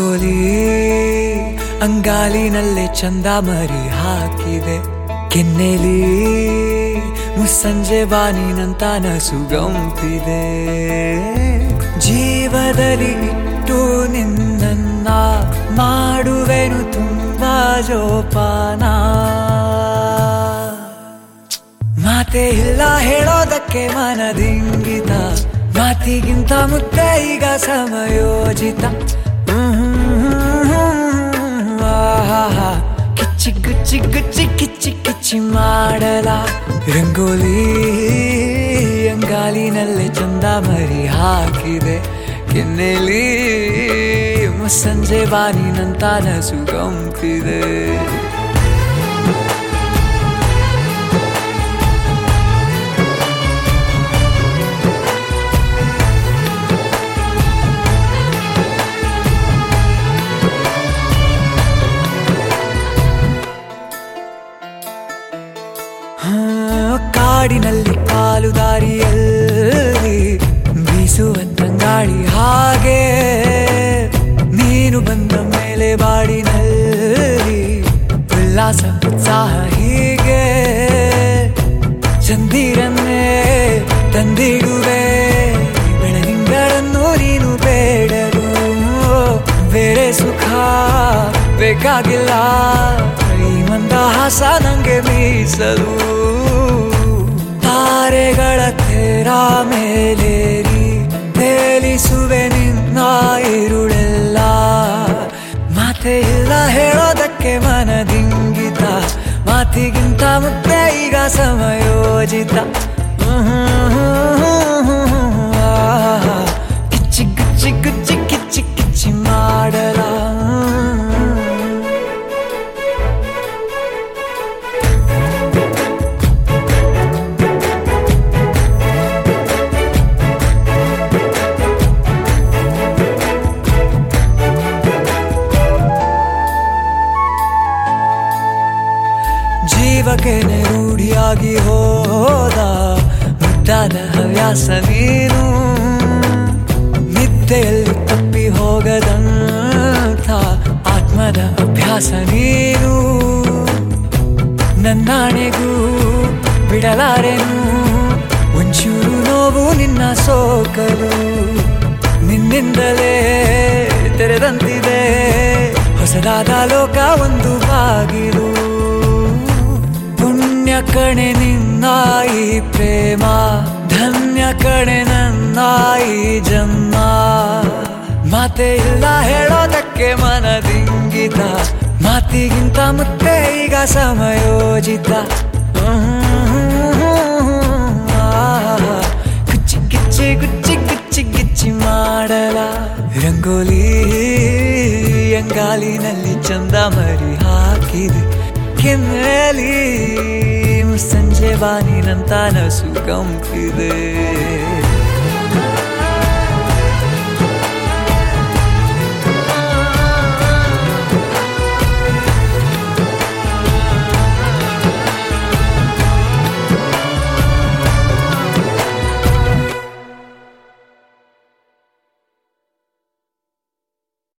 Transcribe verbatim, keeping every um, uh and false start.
ರಂಗೋಲಿ ಅಂಗಾಲಿನಲ್ಲೇ ಚಂದ ಮರಿ ಹಾಕಿದೆ ಕೆನ್ನೆಲಿ ಮುಸ್ಸಂಜೆ ಬಾನಿನಂತ ನಸುಗಂಪಿದೆ ಜೀವದಲ್ಲಿ ಇಟ್ಟು ನಿನ್ನ ಮಾಡುವೆನು ತುಂಬಾ ಜೋಪಾನ ಮಾತೆ ಇಲ್ಲ ಹೇಳೋದಕ್ಕೆ ಮನದಿಂಗಿತ ಮಾತಿಗಿಂತ ಮುತ್ತೆ ಈಗ ಸಮಯೋಜಿತ ಕಿಚ್ಚಿ ಗುಚ್ಚಿ ಗುಚ್ಚಿ ಕಿಚ್ಚಿ ಕಿಚ್ಚಿ ಮಾಡಲ ರಂಗೋಲಿ ಅಂಗಾಲಿನಲ್ಲೇ ಚಂದ ಮರಿ ಹಾಕಿದೆ ಕೆನ್ನೆಲಿ ಮುಸ್ಸಂಜೆ ಬಾನಿನಂತ ನಸುಗಂಪಿದೆ ಕಾಡಿನಲ್ಲಿ ಕಾಲು ದಾರಿಯಲ್ಲಿ ಬೀಸುವಂತ ಗಾಳಿ ಹಾಗೆ ನೀನು ಬಂದ ಮೇಲೆ ಬಾಡಿನಲ್ಲಿ ಉಲ್ಲಾಸ ಉತ್ಸಾಹ ಹೀಗೆ ಚಂದಿರನ್ನೇ ತಂದಿಡುವೆ ಬೆಳದಿಂಗಳನ್ನು ನೀನು ಬೇಡರು ಬೇರೆ ಸುಖ ಬೇಕಾಗಿಲ್ಲ ಈ ಮಂದಹಾಸ ನಂಗೆ ಮೀಸಲು ತಾರೆಗಳ ತೇರ ಮೇಲೇರಿ ತೇಲಿಸುವೆ ನಿನ್ನ ಇರುಳೆಲ್ಲ ಮಾತೆ ಇಲ್ಲ ಹೇಳೋದಕ್ಕೆ ಮನದಿಂಗಿತ ಮಾತಿಗಿಂತ ಮುತ್ತೆ ಈಗ ಸಮಯೋಜಿತ ಕಿಚ್ಚಿ ಗುಚ್ಚಿ ಗುಚ್ಚಿ ಕಿಚ್ಚಿ ಕಿಚ್ಚಿ ಮಾಡಲ ಜೀವಕ್ಕೆ ರೂಢಿಯಾಗಿ ಹೋದ ಮುದ್ದಾದ ಹವ್ಯಾಸ ನೀನು ನಿದ್ದೆಯಲ್ಲಿ ತಪ್ಪಿ ಹೋಗದಂಥ ಆತ್ಮದ ಅಭ್ಯಾಸ ನೀನು ನನ್ನಾಣೆಗೂ ಬಿಡಲಾರೆನು ಒಂಚೂರು ನೋವು ನಿನ್ನ ಸೋಕಲು ನಿನ್ನಿಂದಲೇ ತೆರೆದಂತಿದೆ ಹೊಸದಾದ ಲೋಕ ಒಂದು ಬಾಗಿಲು ಪುಣ್ಯ ಕಣೆ ನಿನ್ನ ಈ ಪ್ರೇಮ ಧನ್ಯ ಕಣೆ ನನ್ನ ಈ ಜನ್ಮ ಮಾತೆ ಇಲ್ಲ ಹೇಳೋದಕ್ಕೆ ಮನದಿಂಗಿತ ಮಾತಿಗಿಂತ ಮುತ್ತೆ ಈಗ ಸಮಯೋಜಿತ ಗುಚ್ಚಿ ಗಿಚ್ಚಿ ಗುಚ್ಚಿ ಗುಚ್ಚಿ ಗಿಚ್ಚಿ ಮಾಡಲ ರಂಗೋಲಿ ಅಂಗಾಲಿನಲ್ಲಿ ಚಂದ ಮರಿ ಹಾಕಿದೆ ಕೆನ್ನೆಲಿ ಮುಸ್ಸಂಜೆ ಬಾನಿನಂತ ನಸುಗಂಪಿದೆ